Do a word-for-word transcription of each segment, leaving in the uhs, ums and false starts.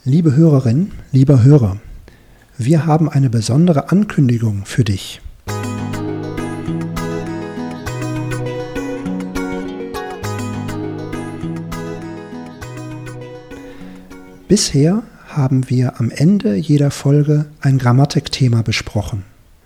Liebe Hörerin, lieber Hörer, wir haben eine besondere Ankündigung für dich. Bisher haben wir am Ende jeder Folge ein Grammatikthema besprochen.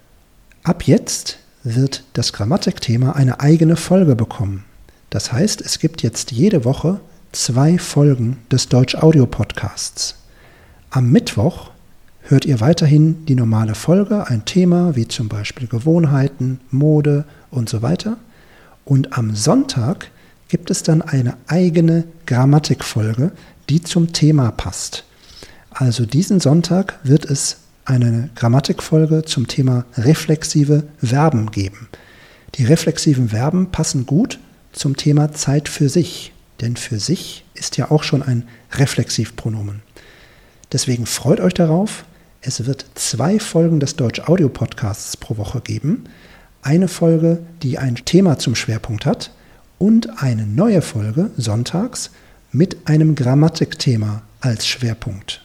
Ab jetzt wird das Grammatikthema eine eigene Folge bekommen. Das heißt, es gibt jetzt jede Woche zwei Folgen des Deutsch-Audio-Podcasts. Am Mittwoch hört ihr weiterhin die normale Folge, ein Thema wie zum Beispiel Gewohnheiten, Mode und so weiter. Und am Sonntag gibt es dann eine eigene Grammatikfolge, die zum Thema passt. Also diesen Sonntag wird es eine Grammatikfolge zum Thema reflexive Verben geben. Die reflexiven Verben passen gut zum Thema Zeit für sich, denn für sich ist ja auch schon ein Reflexivpronomen. Deswegen freut euch darauf. Es wird zwei Folgen des Deutsch-Audio-Podcasts pro Woche geben. Eine Folge, die ein Thema zum Schwerpunkt hat und eine neue Folge sonntags mit einem Grammatikthema als Schwerpunkt.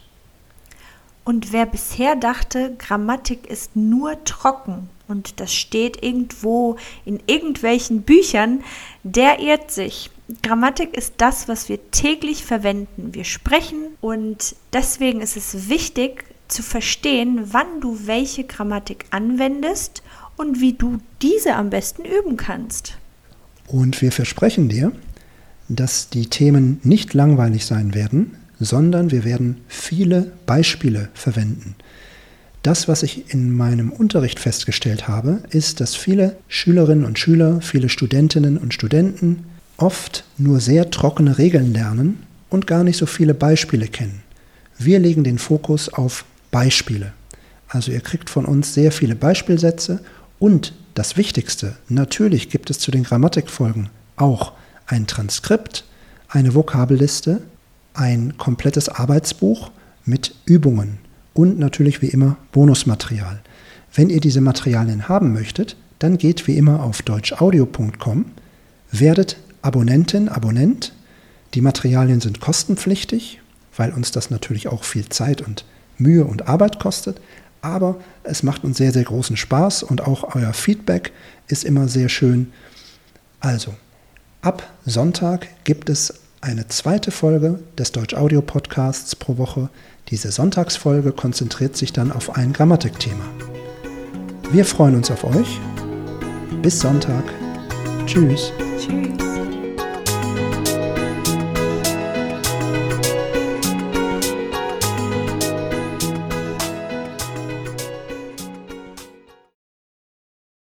Und wer bisher dachte, Grammatik ist nur trocken und das steht irgendwo in irgendwelchen Büchern, der irrt sich. Grammatik ist das, was wir täglich verwenden. Wir sprechen und deswegen ist es wichtig zu verstehen, wann du welche Grammatik anwendest und wie du diese am besten üben kannst. Und wir versprechen dir, dass die Themen nicht langweilig sein werden, sondern wir werden viele Beispiele verwenden. Das, was ich in meinem Unterricht festgestellt habe, ist, dass viele Schülerinnen und Schüler, viele Studentinnen und Studenten oft nur sehr trockene Regeln lernen und gar nicht so viele Beispiele kennen. Wir legen den Fokus auf Beispiele. Also ihr kriegt von uns sehr viele Beispielsätze und das Wichtigste, natürlich gibt es zu den Grammatikfolgen auch ein Transkript, eine Vokabelliste, ein komplettes Arbeitsbuch mit Übungen und natürlich wie immer Bonusmaterial. Wenn ihr diese Materialien haben möchtet, dann geht wie immer auf deutschaudio punkt com, werdet Abonnentin, Abonnent. Die Materialien sind kostenpflichtig, weil uns das natürlich auch viel Zeit und Mühe und Arbeit kostet, aber es macht uns sehr, sehr großen Spaß und auch euer Feedback ist immer sehr schön. Also, ab Sonntag gibt es eine zweite Folge des Deutsch-Audio-Podcasts pro Woche. Diese Sonntagsfolge konzentriert sich dann auf ein Grammatikthema. Wir freuen uns auf euch. Bis Sonntag. Tschüss. Tschüss.